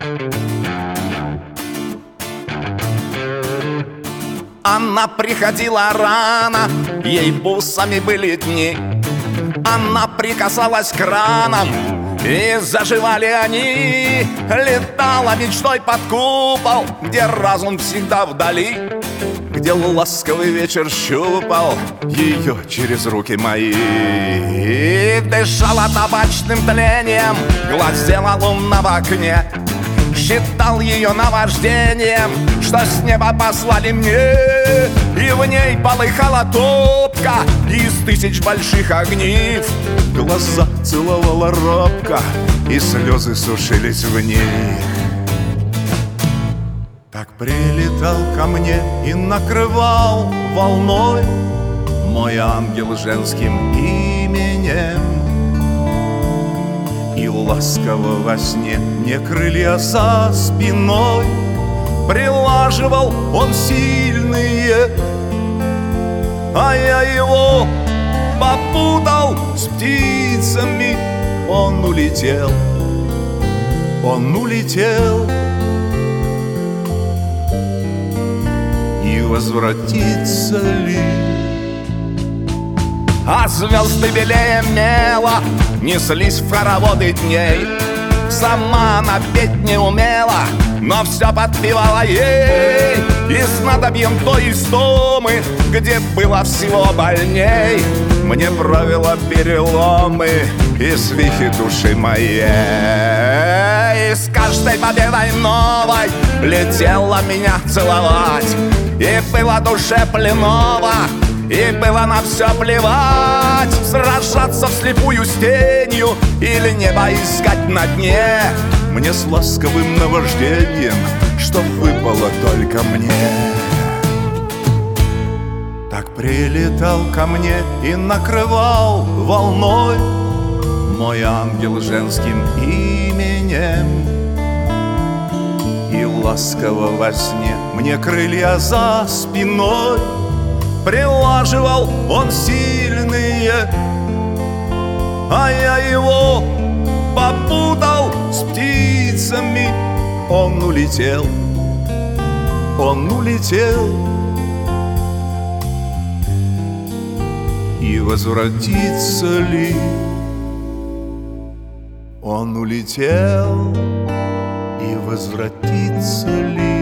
Она приходила рано, ей бусами были дни. Она прикасалась к ранам, и заживали они. Летала мечтой под купол, где разум всегда вдали, где ласковый вечер щупал ее через руки мои. И дышала табачным тлением, глазела луна в окне. Считал ее наваждением, что с неба послали мне. И в ней полыхала топка из тысяч больших огней. Глаза целовала робко, и слезы сушились в них. Так прилетал ко мне и накрывал волной мой ангел женским именем. И ласково во сне мне крылья за спиной прилаживал он сильные, а я его попутал с птицами. Он улетел, он улетел, и возвратится ли? А звезды белее мела неслись в хороводы дней. Сама она петь не умела, но все подпевала ей. И с надобьем той истомы, где было всего больней, мне правила переломы и свихи души моей. И с каждой победой новой летела меня целовать, и было душе пленово, и было на все плевать. Сражаться вслепую с тенью или небо искать на дне, мне с ласковым наваждением, что выпало только мне. Так прилетал ко мне и накрывал волной мой ангел женским именем. И ласково во сне мне крылья за спиной прилаживал он сильные, а я его попутал с птицами. Он улетел, он улетел, и возвратится ли? Он улетел, и возвратится ли?